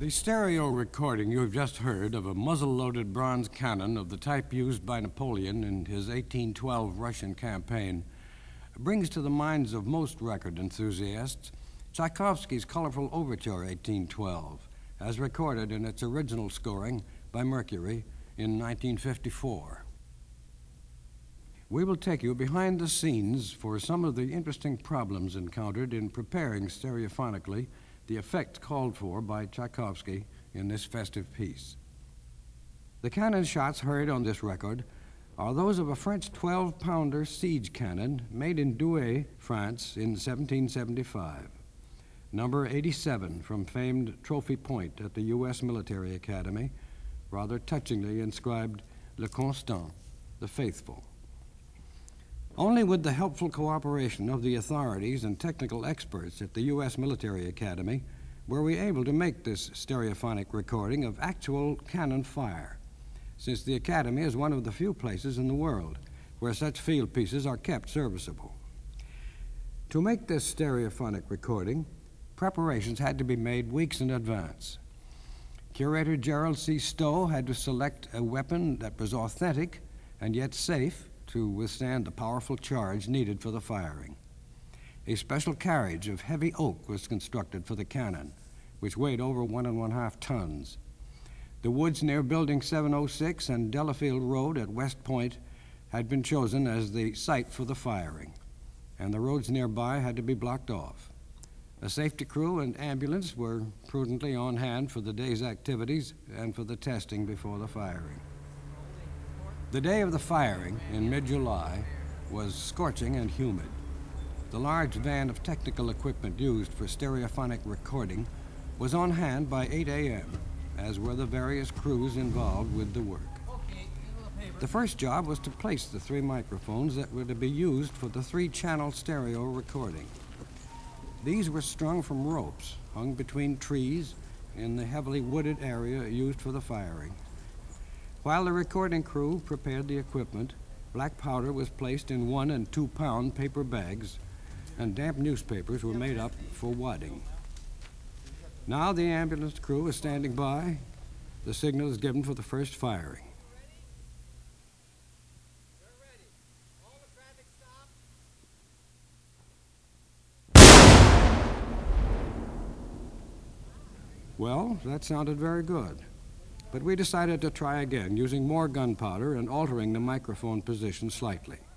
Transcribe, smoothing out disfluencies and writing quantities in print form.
The stereo recording you have just heard of a muzzle-loaded bronze cannon of the type used by Napoleon in his 1812 Russian campaign brings to the minds of most record enthusiasts Tchaikovsky's colorful Overture 1812, as recorded in its original scoring by Mercury in 1954. We will take you behind the scenes for some of the interesting problems encountered in preparing stereophonically the effect called for by Tchaikovsky in this festive piece. The cannon shots heard on this record are those of a French 12-pounder siege cannon made in Douai, France in 1775. Number 87 from famed Trophy Point at the U.S. Military Academy, rather touchingly inscribed Le Constant, the faithful. Only with the helpful cooperation of the authorities and technical experts at the U.S. Military Academy were we able to make this stereophonic recording of actual cannon fire, since the Academy is one of the few places in the world where such field pieces are kept serviceable. To make this stereophonic recording, preparations had to be made weeks in advance. Curator Gerald C. Stowe had to select a weapon that was authentic and yet safe to withstand the powerful charge needed for the firing. A special carriage of heavy oak was constructed for the cannon, which weighed over 1.5 tons. The woods near Building 706 and Delafield Road at West Point had been chosen as the site for the firing, and the roads nearby had to be blocked off. A safety crew and ambulance were prudently on hand for the day's activities and for the testing before the firing. The day of the firing, in mid-July, was scorching and humid. The large van of technical equipment used for stereophonic recording was on hand by 8 a.m., as were the various crews involved with the work. The first job was to place the 3 microphones that were to be used for the 3-channel stereo recording. These were strung from ropes hung between trees in the heavily wooded area used for the firing. While the recording crew prepared the equipment, black powder was placed in 1- and 2-pound paper bags, and damp newspapers were made up for wadding. Now the ambulance crew is standing by. The signal is given for the first firing. Well, that sounded very good. But we decided to try again, using more gunpowder and altering the microphone position slightly.